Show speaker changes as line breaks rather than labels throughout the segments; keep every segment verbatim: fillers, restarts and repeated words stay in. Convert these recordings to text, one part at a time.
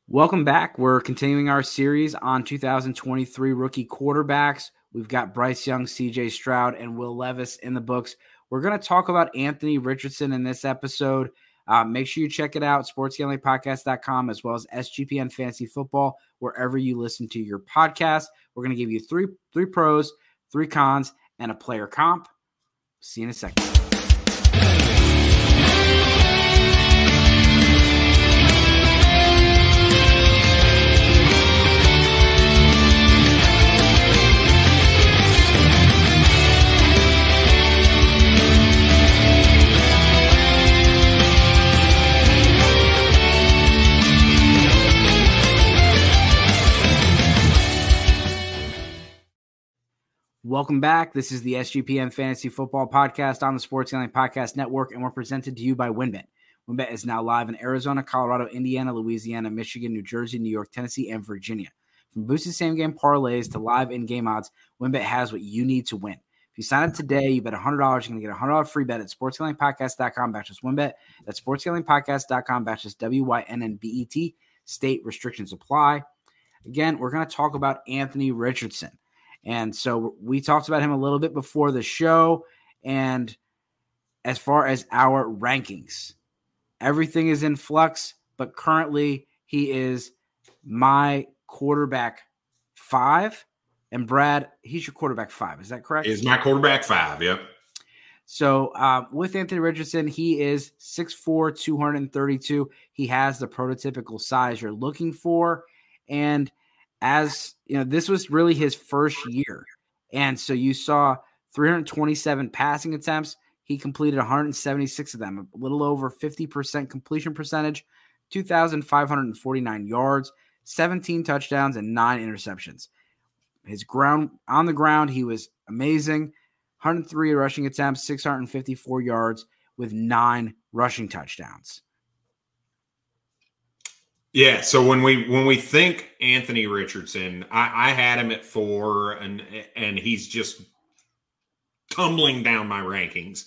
Welcome back. We're continuing our series on two thousand twenty-three rookie quarterbacks. We've got Bryce Young, C J Stroud, and Will Levis in the books. We're going to talk about Anthony Richardson in this episode. Uh, make sure you check it out, sports gambling podcast dot com, as well as S G P N Fantasy Football, wherever you listen to your podcast. We're going to give you three, three pros, three cons, and a player comp. See you in a second. Welcome back. This is the S G P N Fantasy Football Podcast on the Sports Gambling Podcast Network, and we're presented to you by WynnBET. WynnBET is now live in Arizona, Colorado, Indiana, Louisiana, Michigan, New Jersey, New York, Tennessee, and Virginia. From boosted same-game parlays to live in-game odds, WynnBET has what you need to win. If you sign up today, you bet one hundred dollars, you're going to get a one hundred dollars free bet at sports gambling podcast dot com backslash WynnBET. That's sports gambling podcast dot com backslash W Y N N B E T. State restrictions apply. Again, we're going to talk about Anthony Richardson. And so we talked about him a little bit before the show. And as far as our rankings, everything is in flux, but currently he is my quarterback five. And Brad, he's your quarterback five. Is that correct?
Is my quarterback five, yep.
So uh, with Anthony Richardson, he is six foot four, two hundred thirty-two. He has the prototypical size you're looking for. And as you know, this was really his first year. And so you saw three hundred twenty-seven passing attempts. He completed one hundred seventy-six of them, a little over fifty percent completion percentage, two thousand five hundred forty-nine yards, seventeen touchdowns, and nine interceptions. His ground on the ground, he was amazing. one hundred three rushing attempts, six hundred fifty-four yards with nine rushing touchdowns.
Yeah, so when we when we think Anthony Richardson, I, I had him at four, and and he's just tumbling down my rankings.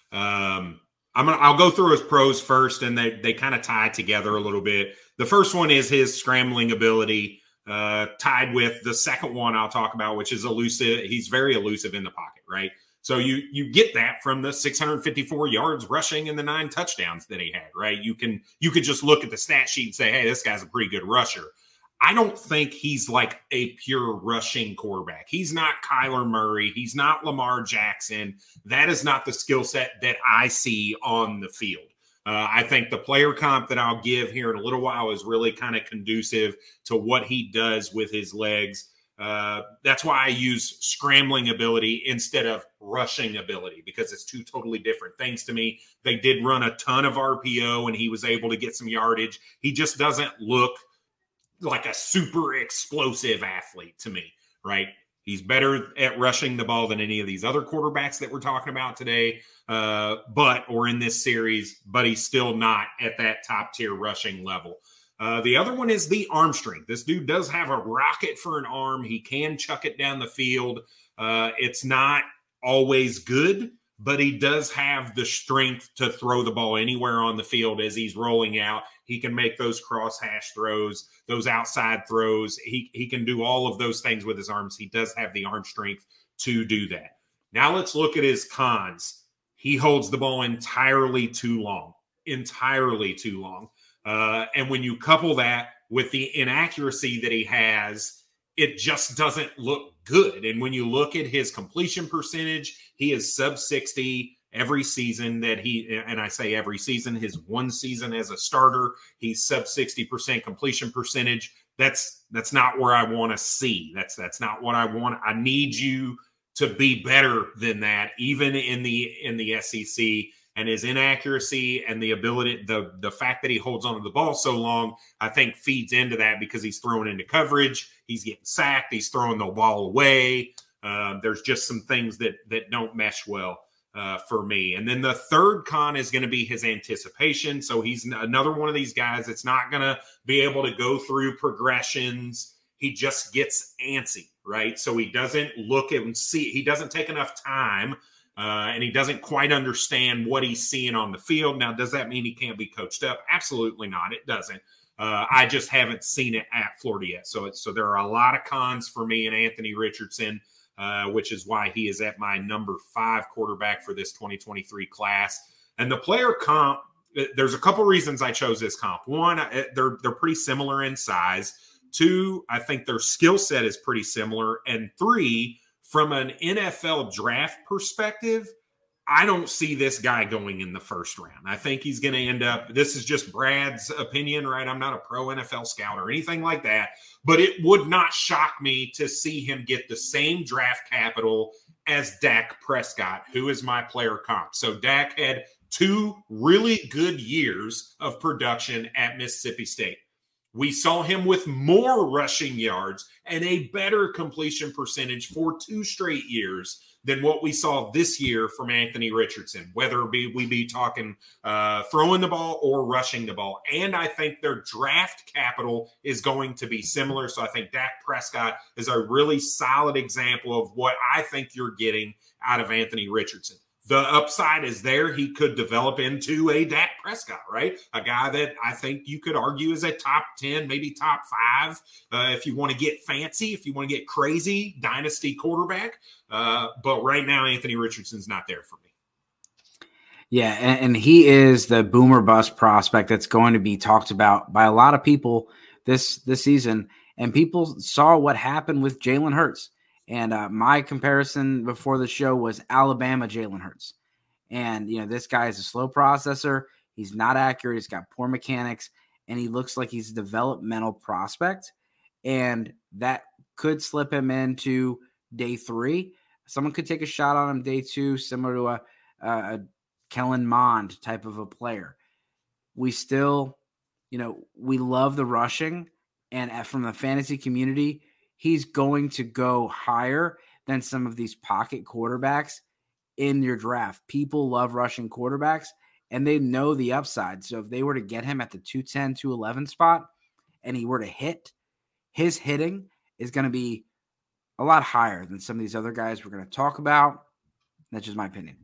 Um, I'm gonna I'll go through his pros first, and they they kind of tie together a little bit. The first one is his scrambling ability, uh, tied with the second one I'll talk about, which is elusive. He's very elusive in the pocket, right? So you you get that from the six hundred fifty-four yards rushing and the nine touchdowns that he had, right? You can you could just look at the stat sheet and say, hey, this guy's a pretty good rusher. I don't think he's like a pure rushing quarterback. He's not Kyler Murray. He's not Lamar Jackson. That is not the skill set that I see on the field. Uh, I think the player comp that I'll give here in a little while is really kind of conducive to what he does with his legs. Uh, that's why I use scrambling ability instead of rushing ability, because it's two totally different things to me. They did run a ton of R P O and he was able to get some yardage. He just doesn't look like a super explosive athlete to me, right? He's better at rushing the ball than any of these other quarterbacks that we're talking about today, uh, but or in this series, but he's still not at that top tier rushing level. Uh, the other one is the arm strength. This dude does have a rocket for an arm. He can chuck it down the field. Uh, it's not always good, but he does have the strength to throw the ball anywhere on the field as he's rolling out. He can make those cross-hash throws, those outside throws. He, he can do all of those things with his arms. He does have the arm strength to do that. Now let's look at his cons. He holds the ball entirely too long, entirely too long. Uh, and when you couple that with the inaccuracy that he has, it just doesn't look good. And when you look at his completion percentage, he is sub sixty every season that he, and I say every season, his one season as a starter, he's sub sixty percent completion percentage. That's, that's not where I want to see. That's, that's not what I want. I need you to be better than that, even in the, in the S E C. And his inaccuracy and the ability, the, the fact that he holds onto the ball so long, I think feeds into that because he's throwing into coverage. He's getting sacked. He's throwing the ball away. Uh, there's just some things that that don't mesh well uh, for me. And then the third con is going to be his anticipation. So he's another one of these guys that's not going to be able to go through progressions. He just gets antsy, right? So he doesn't look at and see. He doesn't take enough time. Uh, and he doesn't quite understand what he's seeing on the field. Now, does that mean he can't be coached up? Absolutely not. It doesn't. Uh, I just haven't seen it at Florida yet. So, it's, so there are a lot of cons for me and Anthony Richardson, uh, which is why he is at my number five quarterback for this twenty twenty-three class. And the player comp, there's a couple reasons I chose this comp. One, they're they're pretty similar in size. Two, I think their skill set is pretty similar. And three, from an N F L draft perspective, I don't see this guy going in the first round. I think he's going to end up, this is just Brad's opinion, right? I'm not a pro N F L scout or anything like that, but it would not shock me to see him get the same draft capital as Dak Prescott, who is my player comp. So Dak had two really good years of production at Mississippi State. We saw him with more rushing yards and a better completion percentage for two straight years than what we saw this year from Anthony Richardson, whether it be, we be talking uh, throwing the ball or rushing the ball. And I think their draft capital is going to be similar. So I think Dak Prescott is a really solid example of what I think you're getting out of Anthony Richardson. The upside is there. He could develop into a Dak Prescott, right? A guy that I think you could argue is a top ten, maybe top five, uh, if you want to get fancy, if you want to get crazy, dynasty quarterback. Uh, but right now, Anthony Richardson's not there for me.
Yeah, and, and he is the boomer bust prospect that's going to be talked about by a lot of people this, this season. And people saw what happened with Jalen Hurts. And uh, my comparison before the show was Alabama Jalen Hurts. And, you know, this guy is a slow processor. He's not accurate. He's got poor mechanics. And he looks like he's a developmental prospect. And that could slip him into day three. Someone could take a shot on him day two, similar to a, a Kellen Mond type of a player. We still, you know, we love the rushing. And from the fantasy community, he's going to go higher than some of these pocket quarterbacks in your draft. People love rushing quarterbacks, and they know the upside. So if they were to get him at the two ten, two eleven spot, and he were to hit, his hitting is going to be a lot higher than some of these other guys we're going to talk about. That's just my opinion.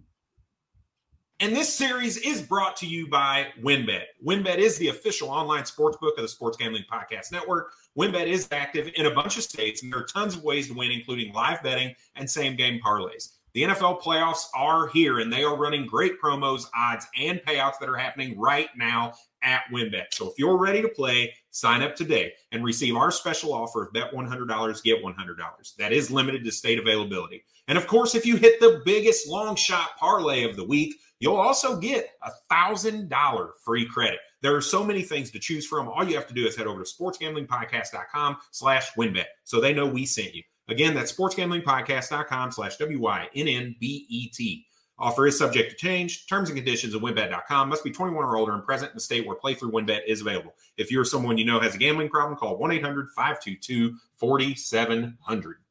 And this series is brought to you by WynnBET. WynnBET is the official online sportsbook of the Sports Gambling Podcast Network. WynnBET is active in a bunch of states, and there are tons of ways to win, including live betting and same-game parlays. The N F L playoffs are here, and they are running great promos, odds, and payouts that are happening right now at WynnBET. So if you're ready to play, sign up today and receive our special offer of bet one hundred dollars, get one hundred dollars. That is limited to state availability. And of course, if you hit the biggest long shot parlay of the week, you'll also get a one thousand dollars free credit. There are so many things to choose from. All you have to do is head over to sportsgamblingpodcast.com slash WynnBET so they know we sent you. Again, that's sportsgamblingpodcast.com slash W Y N N B E T. Offer is subject to change. Terms and conditions at WynnBET dot com. Must be twenty-one or older and present in the state where playthrough WynnBET is available. If you're someone you know has a gambling problem, call one eight hundred five two two four seven zero zero.